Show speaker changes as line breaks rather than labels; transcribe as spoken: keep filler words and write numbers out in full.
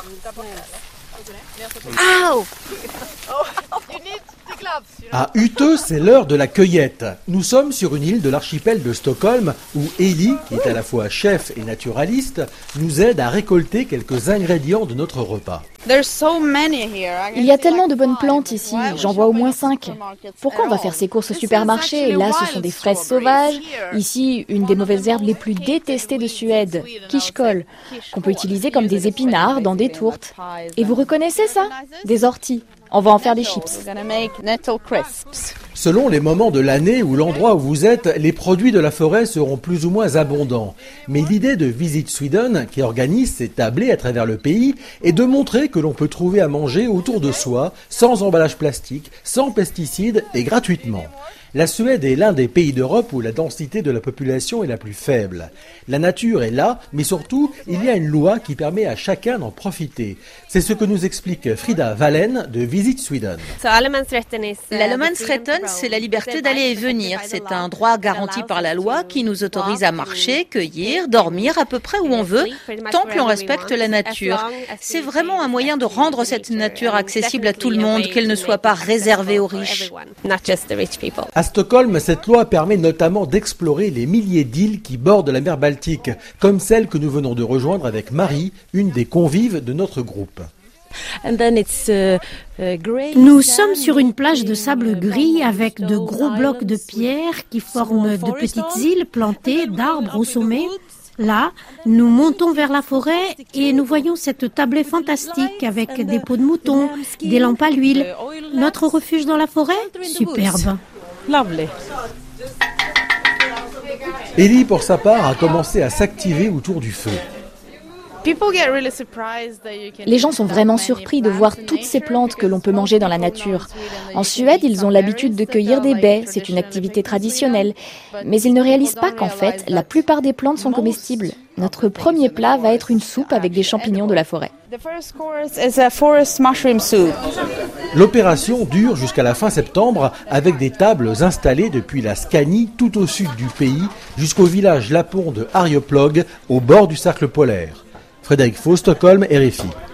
Ow!
À Utö, c'est l'heure de la cueillette. Nous sommes sur une île de l'archipel de Stockholm où Eli, qui est à la fois chef et naturaliste, nous aide à récolter quelques ingrédients de notre repas.
Il y a tellement de bonnes plantes ici, j'en vois au moins cinq. Pourquoi on va faire ses courses au supermarché? Là, ce sont des fraises sauvages. Ici, une des mauvaises herbes les plus détestées de Suède, kirskål, qu'on peut utiliser comme des épinards dans des tourtes. Et vous reconnaissez ça? Des orties. On va en faire des chips.
Selon les moments de l'année ou l'endroit où vous êtes, les produits de la forêt seront plus ou moins abondants. Mais l'idée de Visit Sweden, qui organise ces tablées à travers le pays, est de montrer que l'on peut trouver à manger autour de soi, sans emballage plastique, sans pesticides et gratuitement. La Suède est l'un des pays d'Europe où la densité de la population est la plus faible. La nature est là, mais surtout, il y a une loi qui permet à chacun d'en profiter. C'est ce que nous explique Frida Valen de Visit Sweden.
L'allemansrätten, c'est la liberté d'aller et venir. C'est un droit garanti par la loi qui nous autorise à marcher, cueillir, dormir à peu près où on veut, tant que l'on respecte la nature. C'est vraiment un moyen de rendre cette nature accessible à tout le monde, qu'elle ne soit pas réservée aux riches.
À Stockholm, cette loi permet notamment d'explorer les milliers d'îles qui bordent la mer Baltique, comme celle que nous venons de rejoindre avec Marie, une des convives de notre groupe.
Nous sommes sur une plage de sable gris avec de gros blocs de pierre qui forment de petites îles plantées d'arbres au sommet. Là, nous montons vers la forêt et nous voyons cette tablée fantastique avec des peaux de mouton, des lampes à l'huile. Notre refuge dans la forêt? Superbe.
Eli, pour sa part, a commencé à s'activer autour du feu.
Les gens sont vraiment surpris de voir toutes ces plantes que l'on peut manger dans la nature. En Suède, ils ont l'habitude de cueillir des baies, c'est une activité traditionnelle. Mais ils ne réalisent pas qu'en fait, la plupart des plantes sont comestibles. Notre premier plat va être une soupe avec des champignons de la forêt.
L'opération dure jusqu'à la fin septembre avec des tables installées depuis la Scanie tout au sud du pays jusqu'au village lapon de Arjeplog au bord du cercle polaire. Frédéric Faux, Stockholm, R F I.